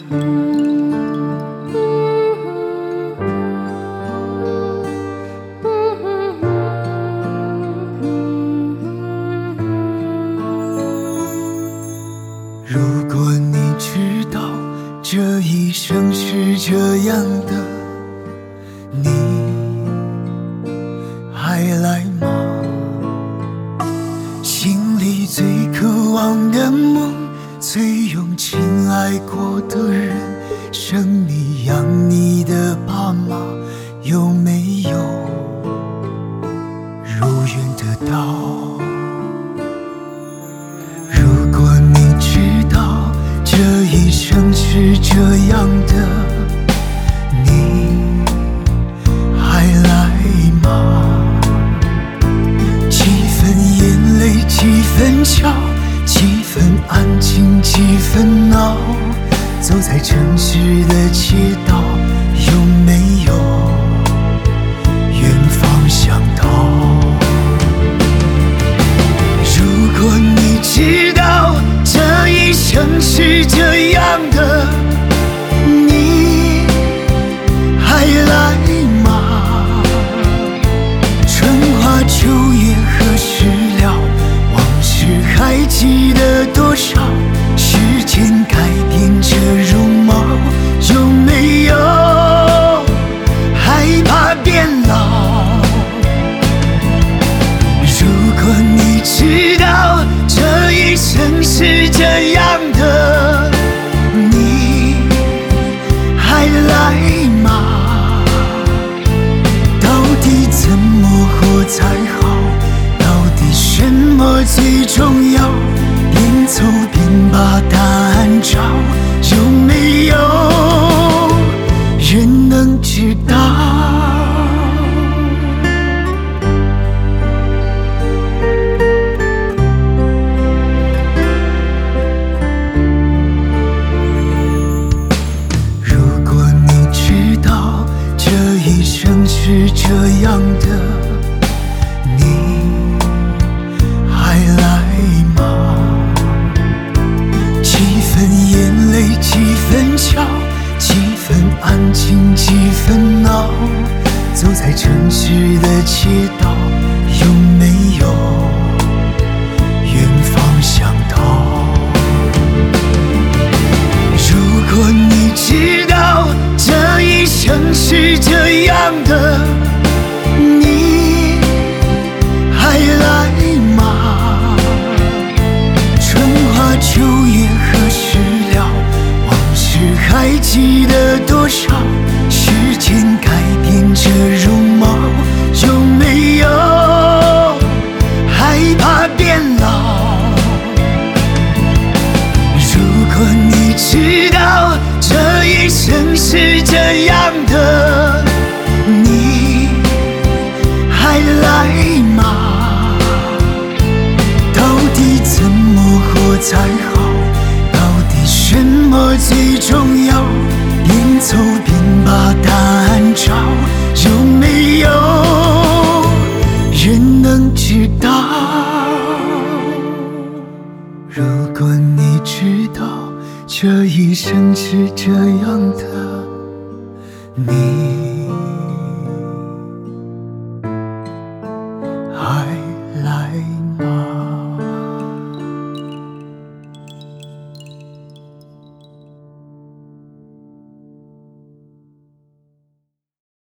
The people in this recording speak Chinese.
如果你知道这一生是这样的，你还来吗？心里最渴望的梦，最用情爱过的人，生你养你的爸妈，有没有如愿得到？如果你知道这一生是这样的，你还来吗？几分眼泪几分笑，几分安静几分闹，走在城市的街道，有没有远方想到？如果你知道这一生是这样的，你还来吗？春花秋月何时了？往事还记得多少？时间改变着容貌，有没有害怕变老？如果你知道这一生是这样的，你还来吗？到底怎么活才好？到底什么最重要？边走边把答案找，有没有人能知道？如果你知道这一生是这样的，你还来吗？几分眼泪几分笑，几分安静几分闹，走在城市的街道，有没有远方想逃？如果你知道这一生是这样的，你还来吗？春花秋月何时了？往事还记得多少？时间改变着容貌，有没有害怕变老？如果你知道这一生是这样的，你还来吗？到底怎么活才好？到底什么最重要？边走边把答案找，有没有人能知道？如果你知道这一生是这样的，你